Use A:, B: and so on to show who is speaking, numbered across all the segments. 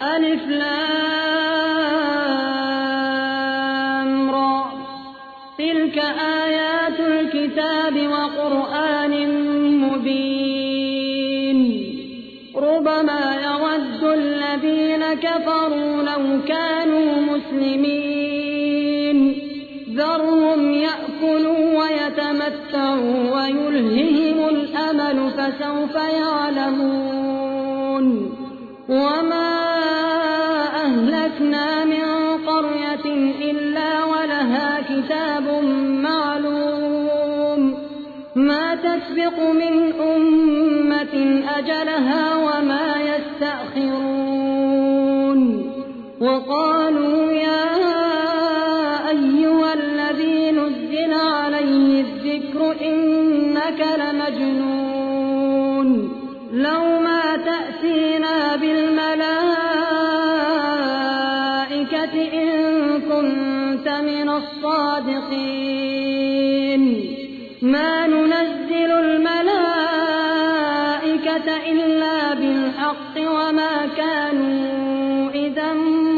A: ألف لام را تلك آيات الكتاب وقرآن مبين ربما يود الذين كفروا لو كانوا مسلمين ذرهم يأكلوا ويتمتعوا ويلههم الأمل فسوف يعلمون وما أهلكنا من قرية إلا ولها كتاب معلوم ما تسبق من أمة أجلها وما يستأخرون وقالوا يا أيها الذي نزل عليه الذكر إنك لمجنون لو ما تأتينا بالملائكة إن كنت من الصادقين ما ننزل الملائكة إلا بالحق وما كانوا إذا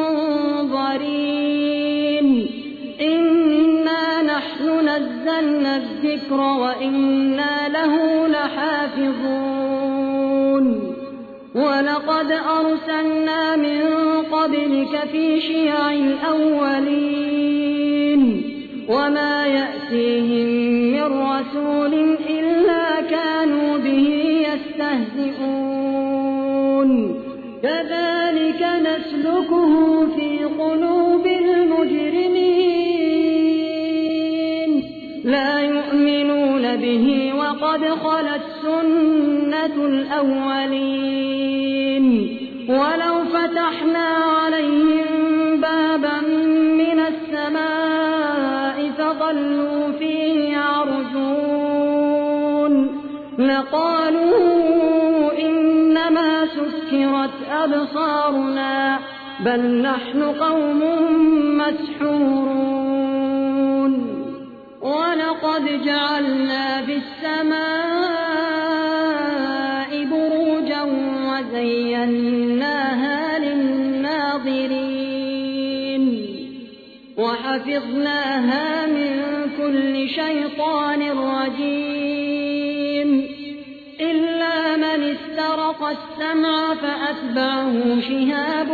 A: منظرين إنا نحن نزلنا الذكر وإنا له لحافظون ولقد أرسلنا من قبلك في شيع الأولين وما يأتيهم من رسول إلا كانوا به يستهزئون كذلك نسلكه في قلوب المجرمين لا يؤمنون به وقد خلت سنة الأولين ولو فتحنا عليهم بابا من السماء فظلوا فيه يعرجون لقالوا إنما سكرت أبصارنا بل نحن قوم مسحورون ولقد جعلنا في السماء بروجا وزيناها للناظرين وحفظناها من كل شيطان رجيم إلا من استرق السمع فأتبعه شهاب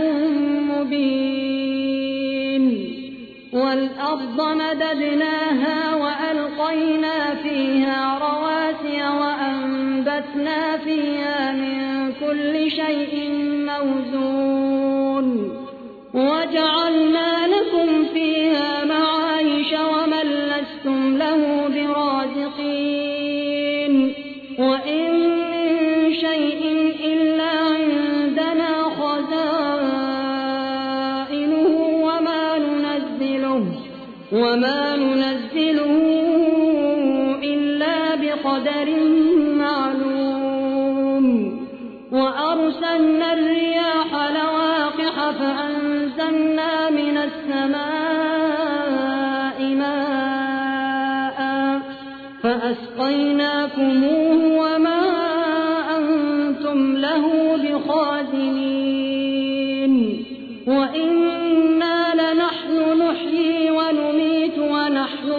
A: مبين والأرض مددناها وألقينا فيها رواسي وأنبتنا فيها من كل شيء موزون وجعلنا لكم فيها معايش ومن لستم له برازقين وإن من شيء إلا عندنا خزائنه وما ننزله إلا بقدر معلوم وأرسلنا الرياح لواقح فأنزلنا من السماء ماء فأسقيناكموه وما أنتم له بخازنين وإنا لنحن نحيي ونميت ونحن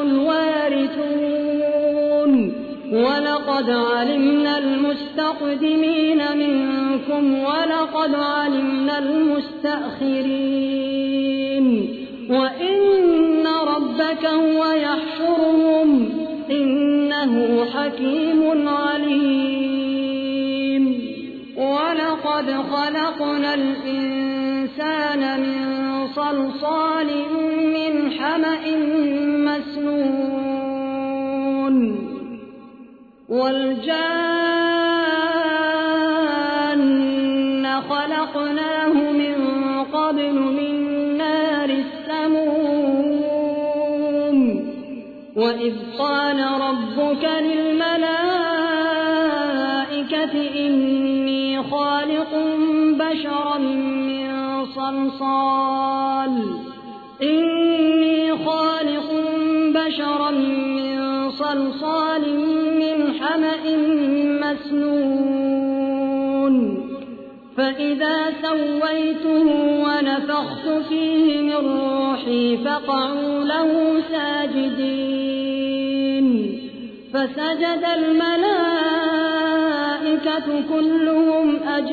A: الوارثون ولقد علمنا المستقدمين منكم ولقد علمنا المستأخرين وإن ربك هو يحشرهم إنه حكيم عليم ولقد خلقنا الإنسان من صلصال من حمأ مسنون والجان خلقناه من قبل من نار السموم وإذ قال ربك للملائكة إني خالق بشرا من صلصال من حمأ مسنون فإذا سويته ونفخت فيه من روحي فقعوا له ساجدين فسجد الملائكة كلهم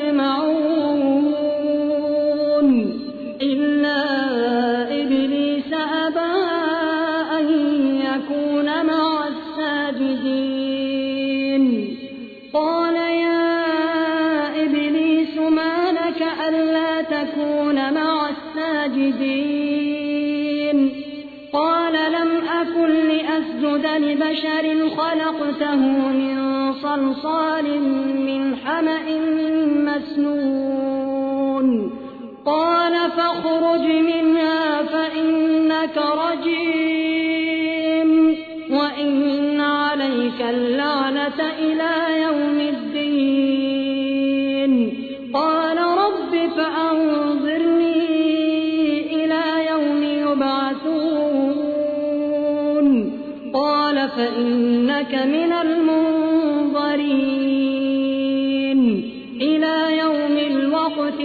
A: أجمعون إلا إبليس أبى أن يكون مع الساجدين قال يا إبليس ما لك ألا تكون مع الساجدين قال لم أكن لأسجد لبشر خلقته من صلصال من حمأ مسنون قال فاخرج منها فإنك رجيم وإن عليك اللعنة إلى يوم الدين قال رب فأنظرني إلى يوم يبعثون قال فإنك من المنظرين إلى يوم الوقت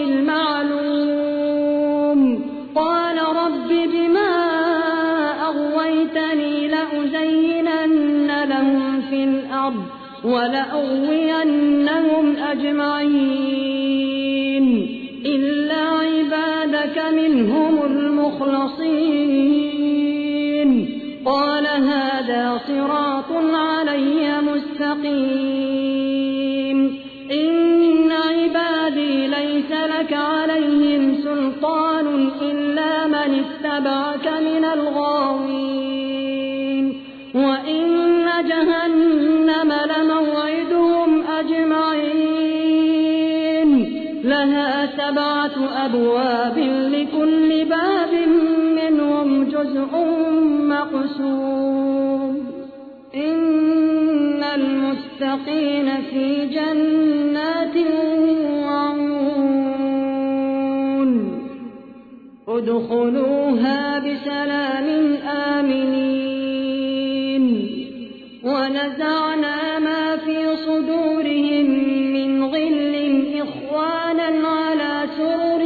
A: المعلوم قال رب بما أغويتني لأزينن لهم في الأرض ولأغوينهم أجمعين إلا عبادك منهم المخلصين قال هذا صراط علي مستقيم إن عبادي ليس لك عليهم سلطان إلا من اتبعك من الغاوين وإن جهنم لموعدهم أجمعين لها 7 أبواب لكل باب منهم جزء مقسوم إن المتقين في جنات وعيون ادخلوها بسلام آمنين ونزعنا ما في صدورهم من غل إخوانا على سرر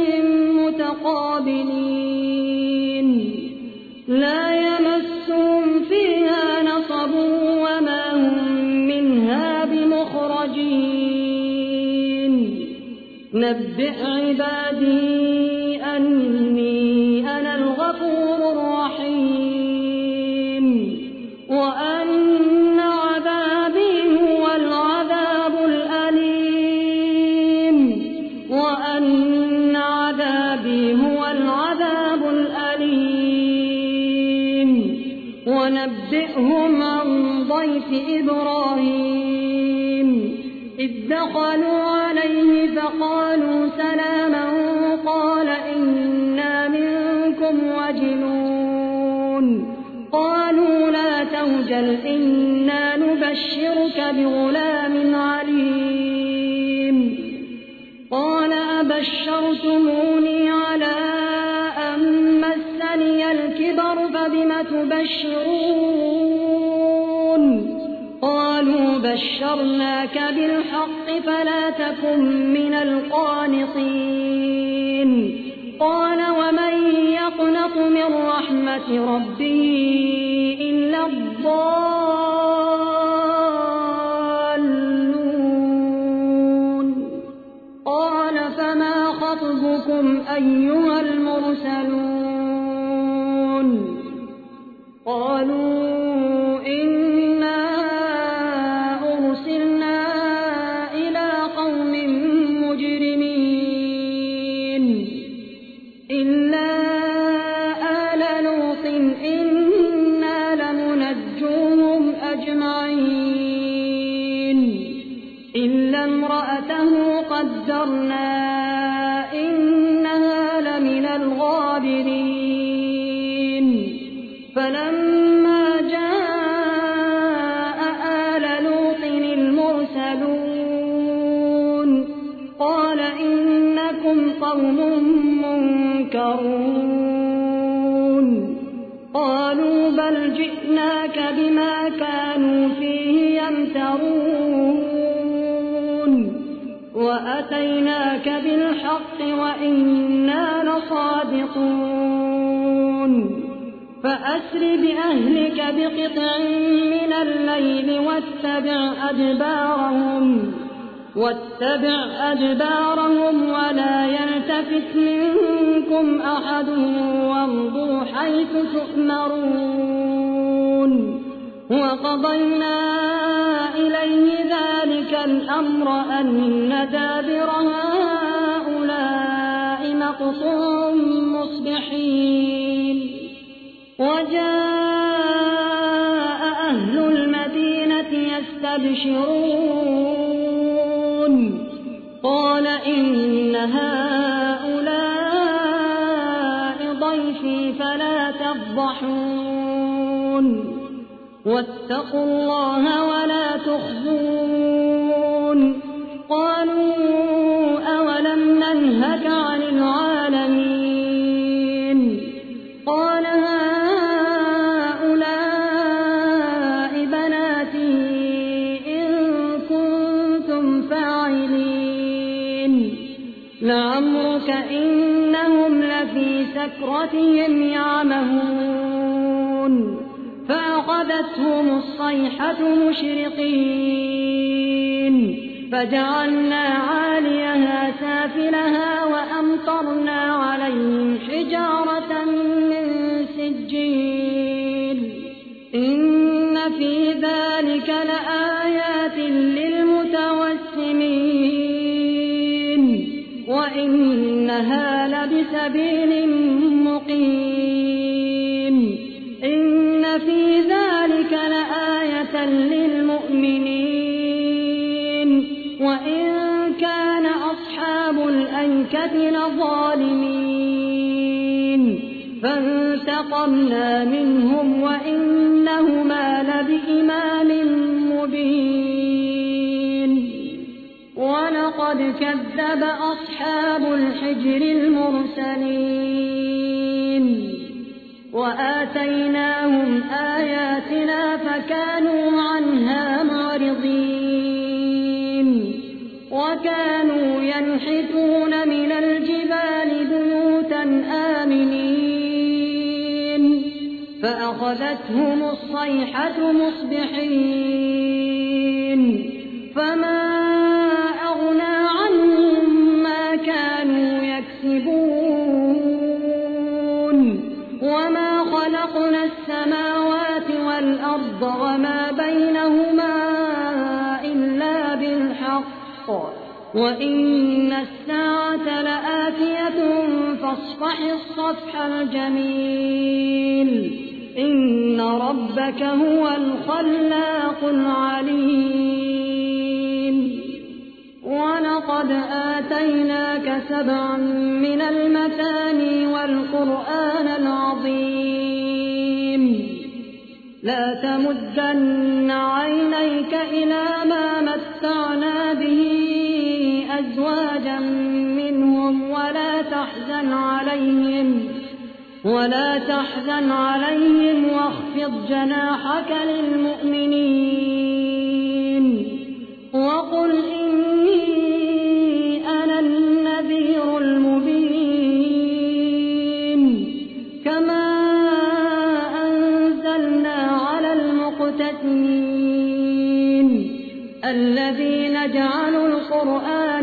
A: متقابلين لا يمسهم فيها نصب وما هم منها بمخرجين نبئ عبادي أني أنا الغفور الرحيم وأن عذابي هو العذاب الأليم وأن عذابي هو العذاب الأليم ونبئهم عن ضيف إبراهيم إذ دخلوا عليه فقالوا سلاما قال إنا منكم وجلون قالوا لا توجل إنا نبشرك بغلام عليم قال أبشرتموني على أن مسني الكبر فبم تبشرون قالوا بشرناك بالحق فلا تكن من القانطين قال ومن يقنط من رحمة ربه إلا الضالون قال فما خطبكم أيها المرسلون قالوا إنا أرسلنا إلى قوم مجرمين إلا آل لوط إنا لمنجوهم أجمعين إلا امرأته قدرنا إنها لمن الغابرين فلما جاء آل لوط المرسلون قال إنكم قوم منكرون قالوا بل جئناك بما كانوا فيه يمترون وأتيناك بالحق وإنا لصادقون يخرصون فأسر بأهلك بقطع من الليل واتبع أدبارهم ولا يلتفت منكم أحد وامضوا حيث تؤمرون وقضينا إليه ذلك الأمر أن دابر هؤلاء مقطوع مصبحين وجاء أهل المدينة يستبشرون قال إن هؤلاء ضيفي فلا تفضحون واتقوا الله ولا تخزون قالوا أولم ننهك عن العالمين قال هؤلاء بناتي إن كنتم فاعلين لعمرك إنهم لفي سكرتهم يعمهون فأخذتهم الصيحة مشرقين فجعلنا عاليها سافلها وأمطرنا عليهم حجارة من سجيل إن في ذلك لآيات للمتوسمين وإنها لبسبيل مقيم إن في ذلك لآية للمؤمنين وإن كان أصحاب الأيكة لظالمين فانتقمنا منهم وإنهما لبإمام مبين ولقد كذب أصحاب الحجر المرسلين وآتيناهم آياتنا فكانوا عنها معرضين وكانوا ينحتون من الجبال بيوتا آمنين فأخذتهم الصيحة مصبحين فما أغنى عنهم ما كانوا يكسبون وما خلقنا السماوات والأرض وما بينهما إلا بالحق وإن الساعة لآتية فاصفح الصفح الجميل إن ربك هو الخلاق العليم ولقد آتيناك 7 من المثاني والقرآن العظيم لا تمدن عينيك إلى ما متعنا به أزواجا منهم ولا تحزن عليهم واخفض جناحك للمؤمنين وقل إني أنا النذير المبين كما أنزلنا على المقتسمين الذين جعلوا القرآن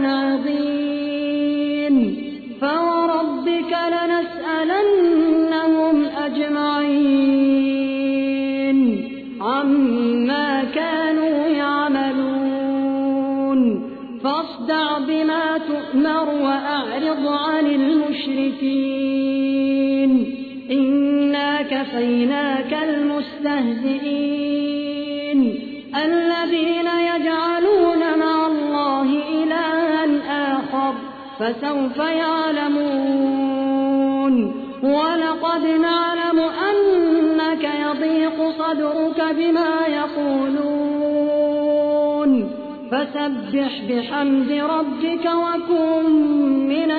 A: عظيم فوربك لنسألنهم أجمعين عما كانوا يعملون فاصدع بما تؤمر وأعرض عن المشركين إنا كفيناك المستهزئين الذين يجعلون مع الله إلها آخر فسوف يعلمون ولقد نعلم أنك يضيق صدرك بما يقولون فسبح بحمد ربك وكن من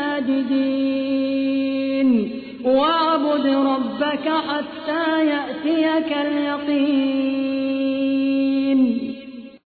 A: الساجدين واعبد ربك حتى يأتيك اليقين